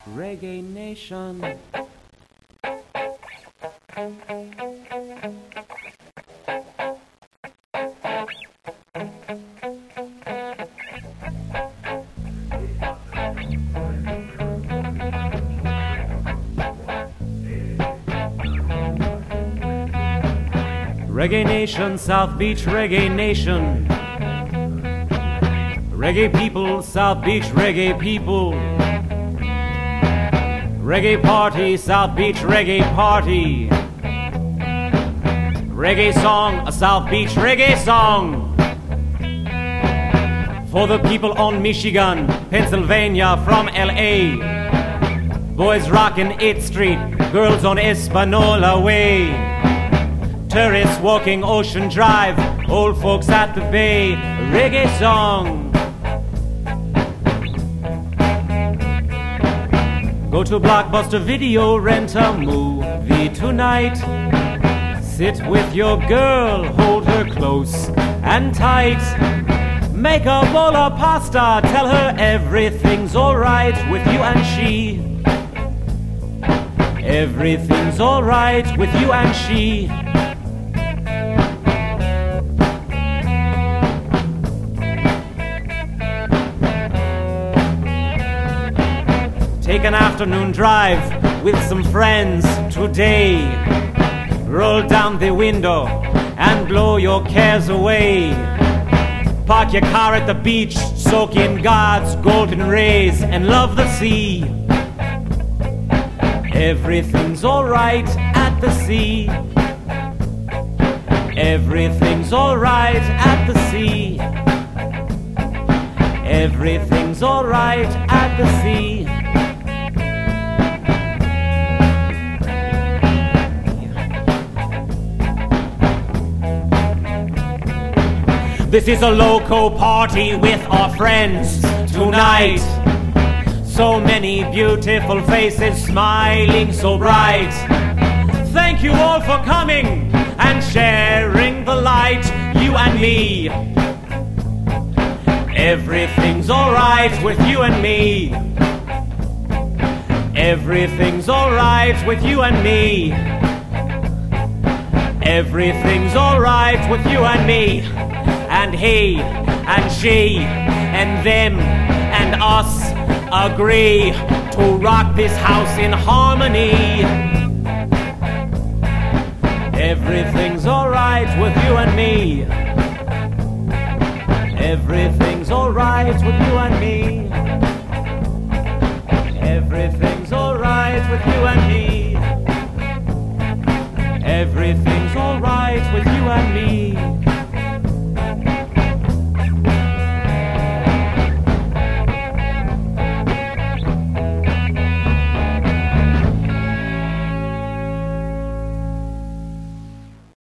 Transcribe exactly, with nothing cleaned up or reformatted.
Reggae Nation. Reggae Nation, South Beach Reggae Nation. Reggae people, South Beach reggae people. Reggae party, South Beach reggae party. Reggae song, a South Beach reggae song. For the people on Michigan, Pennsylvania, from L A. Boys rockin' eighth Street, girls on Espanola Way. Tourists walking Ocean Drive, old folks at the bay. Reggae song. Go to Blockbuster Video, rent a movie tonight. Sit with your girl, hold her close and tight. Make a bowl of pasta, tell her everything's alright with you and she. Everything's alright with you and she. Take an afternoon drive with some friends today. Roll down the window and blow your cares away. Park your car at the beach, soak in God's golden rays and love the sea. Everything's alright at the sea. Everything's alright at the sea. Everything's alright at the sea. This is a local party with our friends tonight. So many beautiful faces smiling so bright. Thank you all for coming and sharing the light, you and me. Everything's alright with you and me. Everything's alright with you and me. Everything's alright with you and me. And he and she and them and us agree to rock this house in harmony. Everything's alright with you and me. Everything's alright with you and me. Everything's alright with you and me. Everything's alright with you and me.